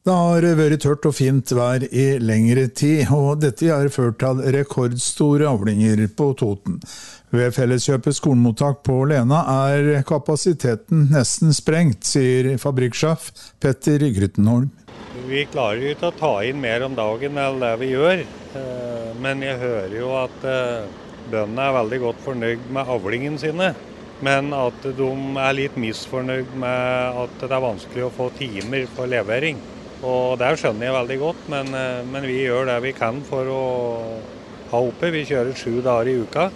Det har vært tørt og fint vær i lengre tid, og dette har ført til rekordstore avlinger på Toten. Ved Felleskjøpet skolemottak på Lena er kapasiteten nesten sprengt, sier fabrikksjef Petter Gryttenholm. Vi klarer jo ikke å ta inn mer om dagen enn det vi gjør, men jeg hører jo at bøndene er veldig godt fornøyd med avlingen sine. Men at de er litt misfornøyd med at det er vanskelig å få timer for levering. Og det skjønner jeg veldig godt, men vi gjør det vi kan for å ha oppe. Vi kjører 7 dager i uka,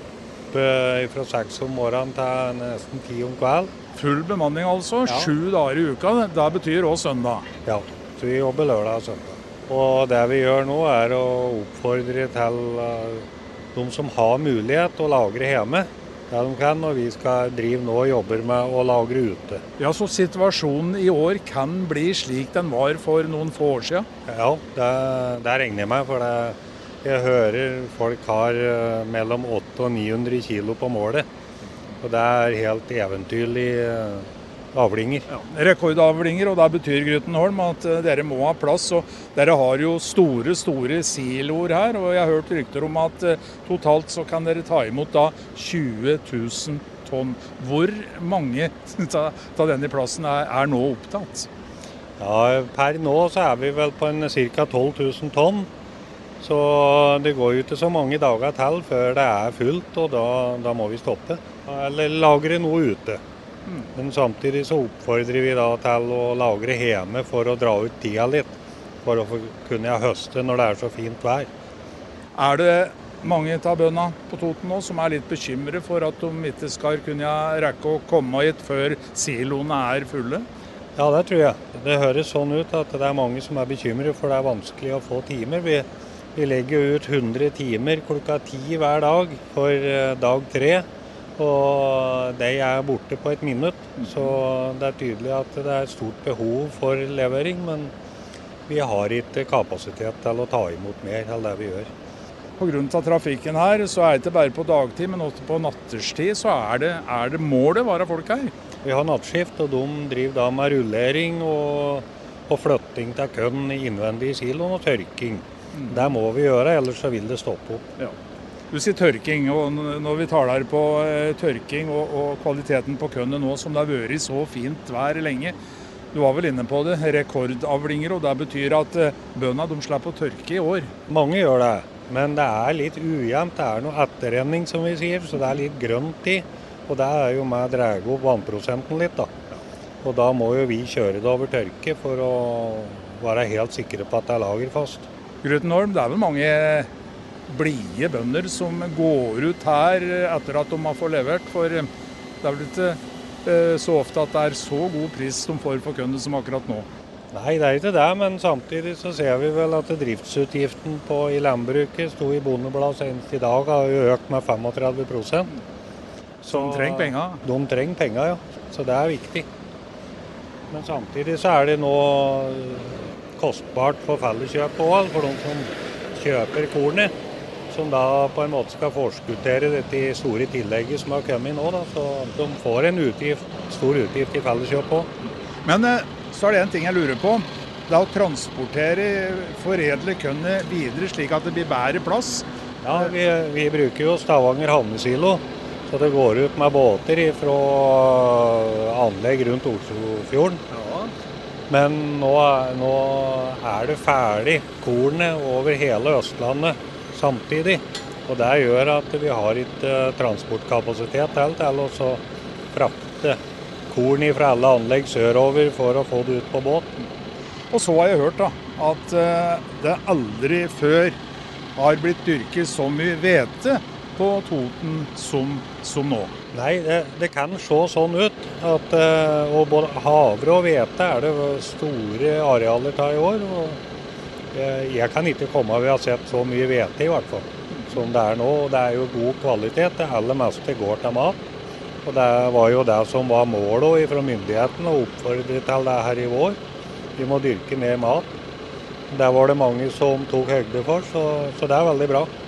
fra 6 om morgenen til nesten 10 om kveld. Full bemanning altså, ja. 7 dager i uka, det betyr også søndag. Ja, så vi jobber lørdag og søndag. Og det vi gjør nå er å oppfordre til de som har mulighet å lagre hjemme. Ja, de kan, og vi skal drive nå og jobber med å lagre ute. Ja, så situasjonen i år kan bli slik den var for noen få år siden? Ja, det regner jeg med, for jeg hører folk har mellom 800 og 900 kilo på målet. Og det er helt eventyrlig avlinger. Ja, rekordavlinger, og det betyr Gryttenholm at dere må ha plass. Og dere har jo store siloer her, og jeg har hørt rykter om at totalt så kan dere ta imot da 20 000 tonn. Hvor mange av denne plassen er nå opptatt? Ja, per nå så er vi vel på en ca. 12 000 tonn. Så det går jo ikke så mange dager til før det er fullt, og da må vi stoppe. Eller lagre noe ute. Men samtidig så oppfordrer vi da til å lagre hjemme for å dra ut tida litt, for å kunne høste når det er så fint vær. Er det mange av bøndene på Toten nå som er litt bekymret for at de ikke skal kunne rekke å komme hit før siloene er fulle? Ja, det tror jeg. Det høres sånn ut at det er mange som er bekymret, for det er vanskelig å få timer. Vi legger ut 100 timer klokka 10 hver dag for dag 3. Og de er borte på et minutt, så det er tydelig at det er et stort behov for levering, men vi har ikke kapasitet til å ta imot mer enn det vi gjør. På grunn av trafikken her, så er det ikke bare på dagtid, men også på natterstid, så er det målet være folk her. Vi har nattskift, og de driver da med rullering og flytting til kønn innvendig i siloen og tørking. Det må vi gjøre, ellers så vil det stoppe opp. Ja. Du sier tørking, og når vi taler på tørking og kvaliteten på kønnet nå, som det har vært så fint vær lenge, du var vel inne på det, rekordavlinger, og det betyr at bøndene de slipper å tørke i år. Mange gjør det, men det er litt ujevnt, det er noe etterrenning som vi sier, så det er litt grønt i, og det er jo med å dra opp vannprosenten litt da. Og da må jo vi kjøre det over tørke for å være helt sikre på at det er lagerfast. Gryttenholm, det er vel mange blide bønder som går ut her etter at de har fått levert, for det er vel ikke så ofte at det er så god pris de får for kønnet som akkurat nå. Nei, det er ikke det, men samtidig så ser vi vel at driftsutgiften i landbruket, sto i Bondebladet senest i dag, har jo økt med 35%. Så de trenger penger? De trenger penger, ja. Så det er viktig. Men samtidig så er det nå kostbart for Felleskjøpet også, for de som kjøper kornet, som da på en måte skal forskuttere dette store tillegget som har kommet nå, da, så de får en stor utgift i Felleskjøpet også. Men så er det en ting jeg lurer på, det er å transportere, foredle kønnet videre slik at det blir bedre plass. Ja, vi bruker jo Stavanger havnesilo, så det går ut med båter fra anlegg rundt Oslofjorden. Ja. Men nå er det ferdig kornet over hele Østlandet samtidig, og det gjør at vi har ikke transportkapasitet til å frakte korn fra alle anlegg sørover for å få det ut på båten. Og så har jeg hørt da, at det aldri før har blitt dyrket så mye hvete på Toten som nå. Nei, det kan se sånn ut, at og både havre og hvete er det store arealer til i år, og jeg kan ikke komme ved å ha sett så mye hvete i hvert fall, som det er nå. Det er jo god kvalitet, det aller meste går til mat. Og det var jo det som var målet fra myndighetene, å oppfordre til det her i vår. Vi må dyrke mer mat. Der var det mange som tok høyde for, så det er veldig bra.